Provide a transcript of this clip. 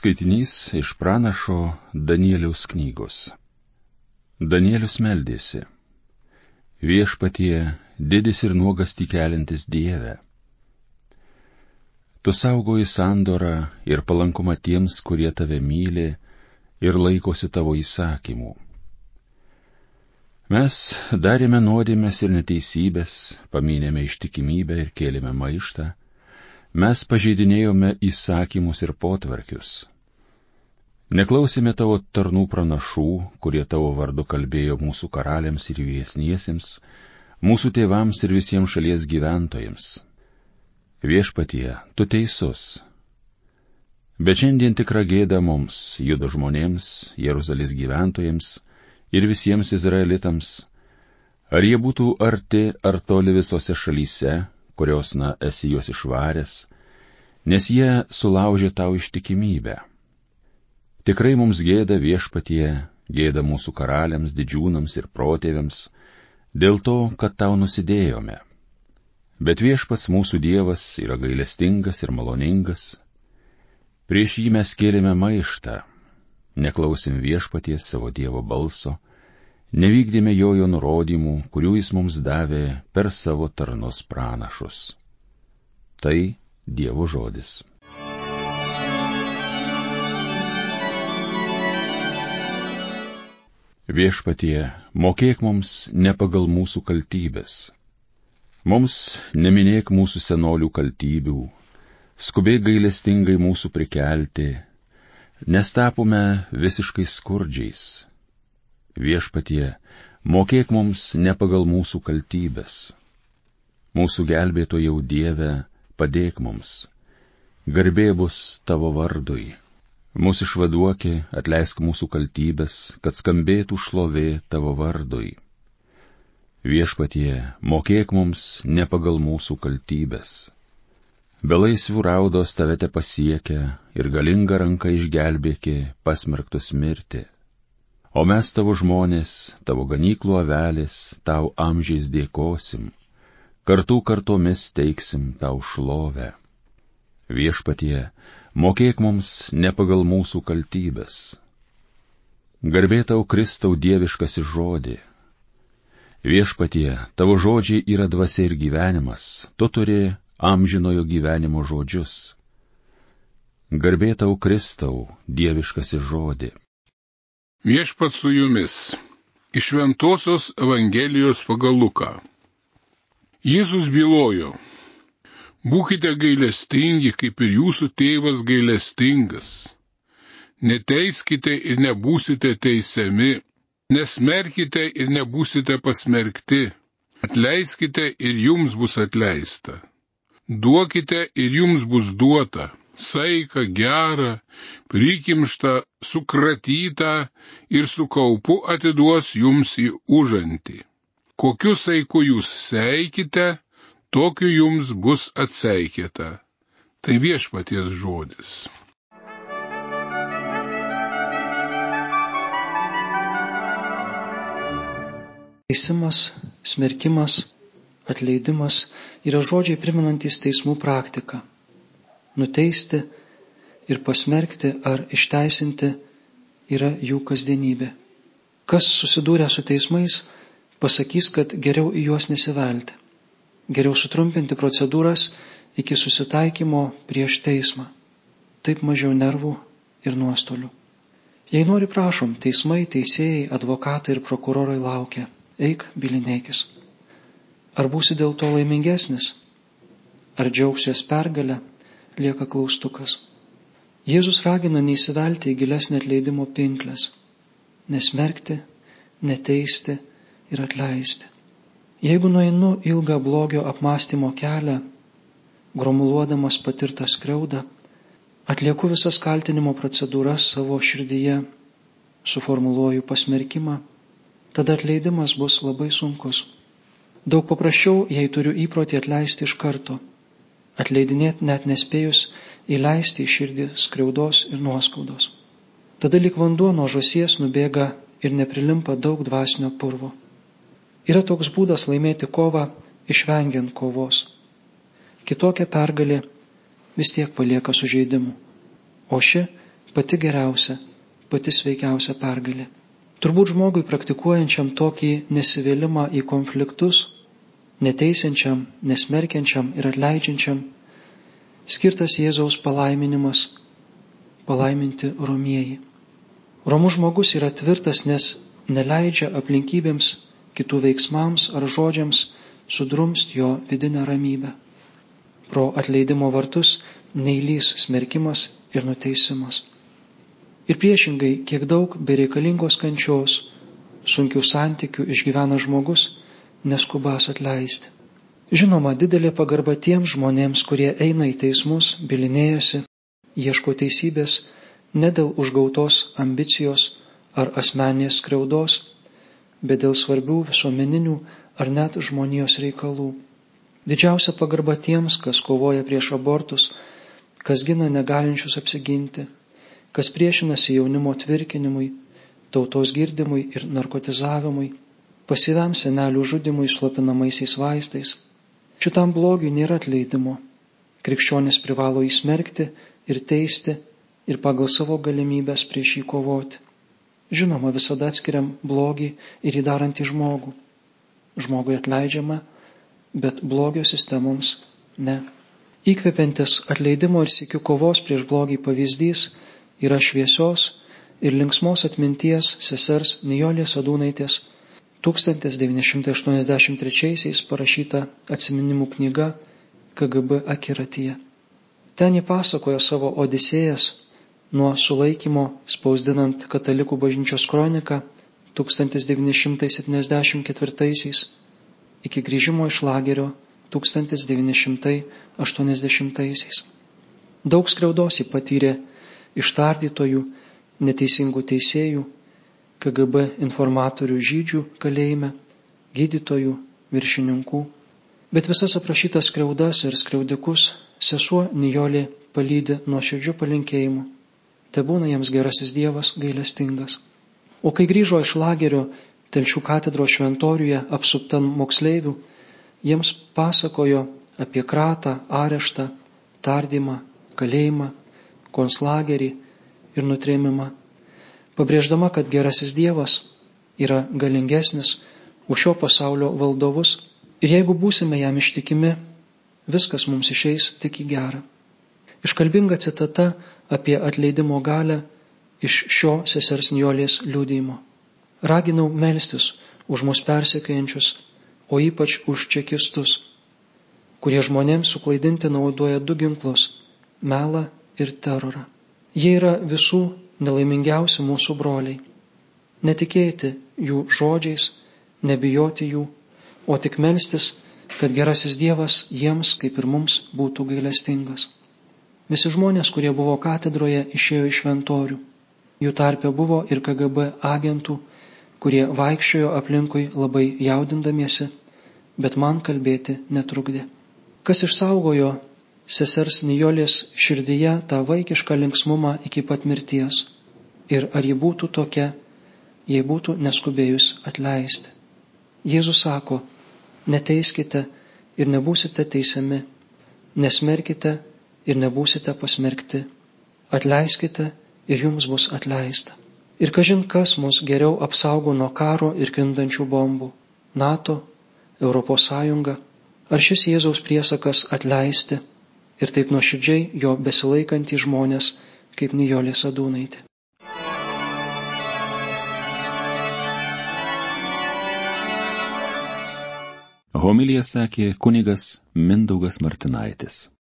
Skaitinys iš pranašo Danieliaus knygos. Danielius meldėsi: Viešpatie, didis ir nuogastį keliantis Dieve, tu saugoji sandorą ir palankumą tiems, kurie tave myli ir laikosi tavo įsakymų. Mes darėme nuodėmes ir neteisybės, pamynėme ištikimybę ir kėlėme maištą, mes pažeidinėjome įsakymus ir potvarkius. Neklausėme tavo tarnų pranašų, kurie tavo vardu kalbėjo mūsų karaliams ir vyresniesiems, mūsų tėvams ir visiems šalies gyventojams. Viešpatie, tu teisus. Bet šiandien tikra gėda mums, Judo žmonėms, Jeruzalės gyventojams ir visiems izraelitams, ar jie būtų arti ar toli visose šalyse, kurios esi juos išvaręs, nes jie sulaužė tau ištikimybę. Tikrai mums gėda, Viešpatie, gėda mūsų karaliams, didžiūnams ir protėviams, dėl to, kad tau nusidėjome. Bet Viešpats mūsų Dievas yra gailestingas ir maloningas. Prieš jį mes kėlėme maištą, neklausėm Viešpaties savo Dievo balso, nevykdėme jo nurodymų, kurių jis mums davė per savo tarnus pranašus. Tai Dievo žodis. Viešpatie, mokėk mums ne pagal mūsų kaltybės. Mums neminėk mūsų senolių kaltybių, skubėk gailestingai mūsų prikelti, nes tapome visiškai skurdžiais. Viešpatie, mokėk mums ne pagal mūsų kaltybės. Mūsų gelbėtojau Dieve, padėk mums. Garbė bus tavo vardui. Mūsų išvaduoki, atleisk mūsų kaltybės, kad skambėtų šlovė tavo vardui. Viešpatie, mokėk mums ne pagal mūsų kaltybės. Belaisvių raudos tave te pasiekia ir galinga ranka išgelbėki pasmerktus mirti. O mes tavo žmonės, tavo ganyklų avelės, tau amžiais dėkosim, kartomis teiksim tau šlovę. Viešpatie, mokėk mums ne pagal mūsų kaltybės. Garbė tau Kristau dieviškasis žodį. Viešpatie, tavo žodžiai yra dvasia ir gyvenimas, tu turi amžinojo gyvenimo žodžius. Garbė tau Kristau dieviškasis žodį. Viešpat su jumis. Iš Šventosios Evangelijos pagal Luką. Jėzus bylojo: Būkite gailestingi, kaip ir jūsų tėvas gailestingas. Neteiskite ir nebūsite teisiami, nesmerkite ir nebūsite pasmerkti, atleiskite ir jums bus atleista. Duokite ir jums bus duota, saiką gerą, prikimštą, sukratytą ir su kaupu atiduos jums į užantį. Kokiu saiku jūs seikite, tokiu jums bus atseikėta. Tai Viešpaties žodis. Teisimas, smerkimas, atleidimas yra žodžiai primenantys teismų praktiką. Nuteisti ir pasmerkti ar išteisinti yra jų kasdienybė. Kas susidūrė su teismais, pasakys, kad geriau į juos nesivelti. Geriau sutrumpinti procedūras iki susitaikymo prieš teismą. Taip mažiau nervų ir nuostolių. Jei nori, prašom, teismai, teisėjai, advokatai ir prokurorai laukia. Eik, bylinėkis. Ar būsi dėl to laimingesnis? Ar džiaugsies pergalę? Lieka klaustukas. Jėzus ragina neįsivelti į gilesnį atleidimo pinkles. Nesmerkti, neteisti ir atleisti. Jeigu nueinu ilgą blogio apmąstymo kelią, gromuluodamas patirtą skriaudą, atlieku visas kaltinimo procedūras savo širdyje, suformuluoju pasmerkimą, tada atleidimas bus labai sunkus. Daug paprasčiau, jei turiu įprotį atleisti iš karto, atleidinėti net nespėjus įleisti į širdį skriaudos ir nuoskaudos. Tada lyg vanduo nuo žąsies nubėga ir neprilimpa daug dvasinio purvo. Yra toks būdas laimėti kovą, išvengiant kovos. Kitokia pergalė vis tiek palieka sužeidimų, o ši pati geriausia, pati sveikiausia pergalė. Turbūt žmogui praktikuojančiam tokį nesivėlimą į konfliktus, neteisiančiam, nesmerkiančiam ir atleidžiančiam, skirtas Jėzaus palaiminimas – palaiminti romieji. Romus žmogus yra tvirtas, nes neleidžia aplinkybėms, kitų veiksmams ar žodžiams sudrumsti jo vidinę ramybę. Pro atleidimo vartus neįlys smerkimas ir nuteisimas. Ir priešingai, kiek daug bereikalingos kančios, sunkių santykių išgyvena žmogus, neskubas atleisti. Žinoma, didelė pagarba tiems žmonėms, kurie eina į teismus, bylinėjasi, ieško teisybės ne dėl užgautos ambicijos ar asmeninės skriaudos, bet dėl svarbių visuomeninių ar net žmonijos reikalų. Didžiausia pagarba tiems, kas kovoja prieš abortus, kas gina negalinčius apsiginti, kas priešinasi jaunimo tvirkinimui, tautos girdimui ir narkotizavimui, pasyviam senelių žudimui slopinamaisiais vaistais. Šitam blogiui nėra atleidimo. Krikščionis privalo įsmerkti ir teisti ir pagal savo galimybės prieš jį kovoti. Žinoma, visada atskiriam blogį ir įdarantį žmogų. Žmogui atleidžiama, bet blogio sistemoms ne. Įkvepiantis atleidimo ir sykių kovos prieš blogį pavyzdys yra šviesios ir linksmos atminties sesers Nijolės Sadūnaitės 1983 parašyta atsiminimų knyga KGB akiratyje. Ten ji pasakoja savo odisėjas nuo sulaikymo spausdinant Katalikų bažnyčios kroniką 1974 iki grįžimo iš lagerio 1980. Daug skriaudos ji patyrė iš tardytojų, neteisingų teisėjų, KGB informatorių žydžių kalėjime, gydytojų, viršininkų. Bet visas aprašytas skriaudas ir skriaudikus sesuo Nijolė palydi nuoširdžiu palinkėjimu. Tebūna jiems gerasis Dievas gailestingas. O kai grįžo iš lagerio Telšių katedros šventoriuje apsuptan moksleivių, jiems pasakojo apie kratą, areštą, tardymą, kalėjimą, konclagerį ir nutrėmimą, pabrėždama, kad gerasis Dievas yra galingesnis už šio pasaulio valdovus ir jeigu būsime jam ištikimi, viskas mums išeis tik į gerą. Iškalbinga citata apie atleidimo galią iš šio sesers Nijolės liudijimo. Raginau melstis už mus persekiojančius, o ypač už čekistus, kurie žmonėms suklaidinti naudoja du ginklus – melą ir terorą. Jie yra visų nelaimingiausi mūsų broliai. Netikėti jų žodžiais, nebijoti jų, o tik melstis, kad gerasis Dievas jiems, kaip ir mums, būtų gailestingas. Visi žmonės, kurie buvo katedroje, išėjo iš šventorių. Jų tarpe buvo ir KGB agentų, kurie vaikščiojo aplinkui labai jaudindamiesi, bet man kalbėti netrukdė. Kas išsaugojo sesers Nijolės širdyje tą vaikišką linksmumą iki pat mirties? Ir ar ji būtų tokia, jei būtų neskubėjus atleisti? Jėzus sako, neteiskite ir nebūsite teisiami, nesmerkite ir nebūsite pasmerkti, atleiskite ir jums bus atleista. Ir kažin kas mus geriau apsaugo nuo karo ir krintančių bombų – NATO, Europos Sąjunga, ar šis Jėzaus priesakas atleisti ir taip nuoširdžiai jo besilaikantys žmonės kaip Nijolė Sadūnaitė. Homiliją sakė kunigas Mindaugas Martinaitis.